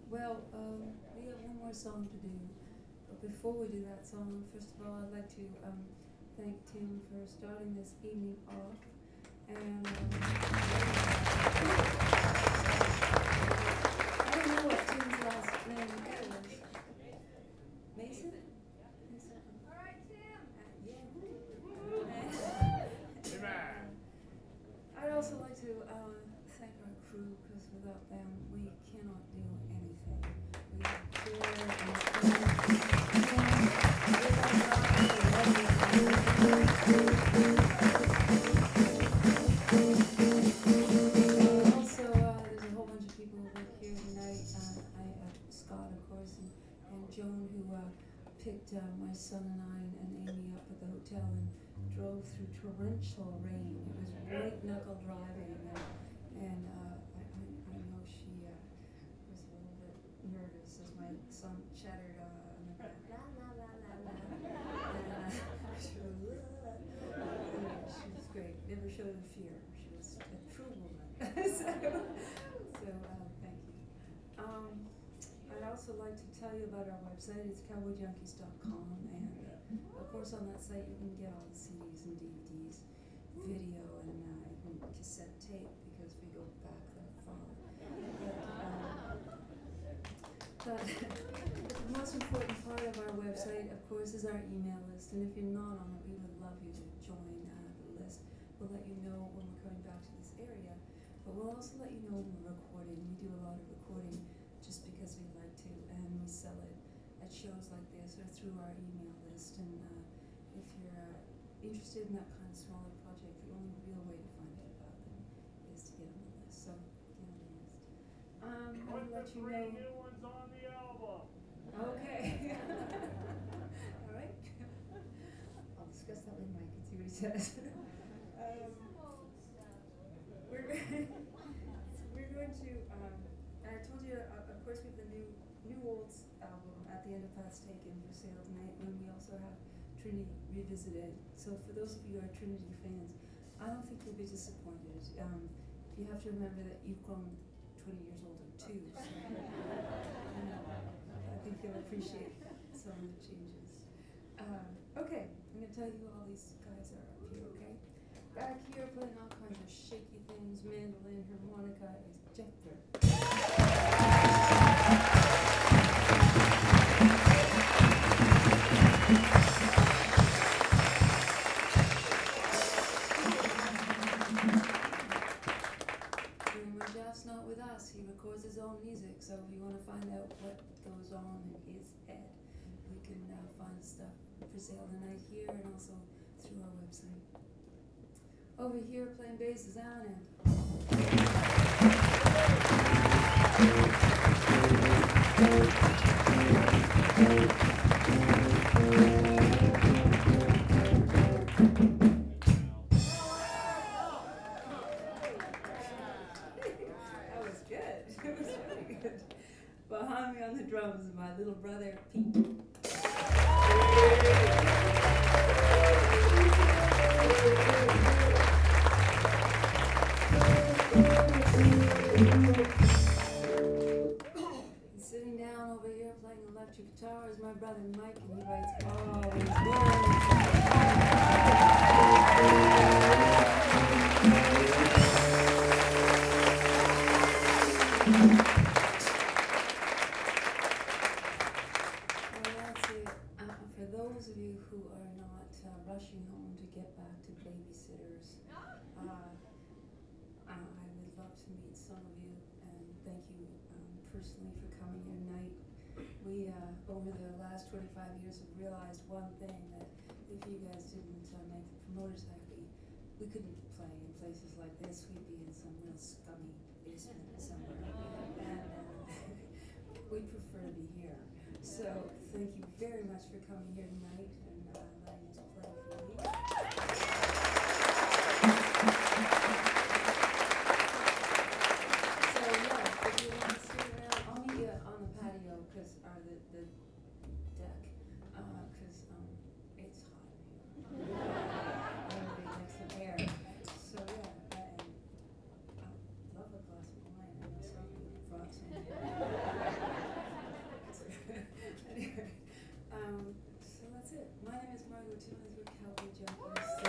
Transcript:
Well, we have one more song to do, but before we do that song, first of all, I'd like to thank Tim for starting this evening off, and I don't know what Tim's last name is. Mason? Mason? All right, Tim. Yeah. I'd also like to thank our crew, because without them we cannot do anything. We have Jared and also there's a whole bunch of people that are here tonight. Scott, of course, and Joan, who picked my son and I and Amy up at the hotel and drove through torrential rain. It was white knuckle driving, and I know she was a little bit nervous as my son chattered on the back, la la la la la, and she was great. Never showed fear. She was a true woman. so thank you. I'd also like to tell you about our website. It's cowboyjunkies.com, and of course on that site you can get all the CDs and DVDs, video, and even cassette tape, because we go back that far. But the most important part of our website, of course, is our email list, and if you're not on it, we would love you to join the list. We'll let you know when we're coming back to this area, but we'll also let you know when we're recording. We do a lot of recording just because we like to, and we sell it at shows like this or through our email list. And if you're interested in that kind of smaller project, the only real way to find out about them is to get on the list. So get on the list. I'll let you know. New ones on the album. Okay. All right. I'll discuss that with Mike and see what he says. We're going to. I told you, of course, we have the New Olds album At the End of Paths Taken for sale tonight, and we also have Trinity Revisited. So for those of you who are Trinity fans, I don't think you'll be disappointed. You have to remember that you've grown 20 years older too. So, I think you'll appreciate some of the changes. Okay, I'm going to tell you who all these guys are up here, okay? Back here playing all kinds of shaky things, mandolin, harmonica, is Jeff Burr. And when Jeff's not with us, he records his own music, so if you want to find out what goes on in his head, we can find stuff for sale tonight here and also through our website. Over here playing bass is Alan. That was good. It was really good. Behind me on the drums is my little brother, Pete. And sitting down over here playing electric guitar is my brother Mike, and he writes all his For those of you who are not rushing home to get back to babysitters, I would love to meet some of you, and thank you personally for coming here tonight. We, over the last 25 years, have realized one thing, that if you guys didn't make the promoters happy, we couldn't play in places like this. We'd be in some real scummy basement somewhere, and we'd prefer to be here. So thank you very much for coming here tonight and letting us play for you. So yeah, if you want to stick around, I'll meet you on the patio, the deck, because it's hot in here. Everybody likes some air. So yeah, and I love a glass of wine. I know some of you brought some. it. My name is Margot Tunes with Cowboy Japanese.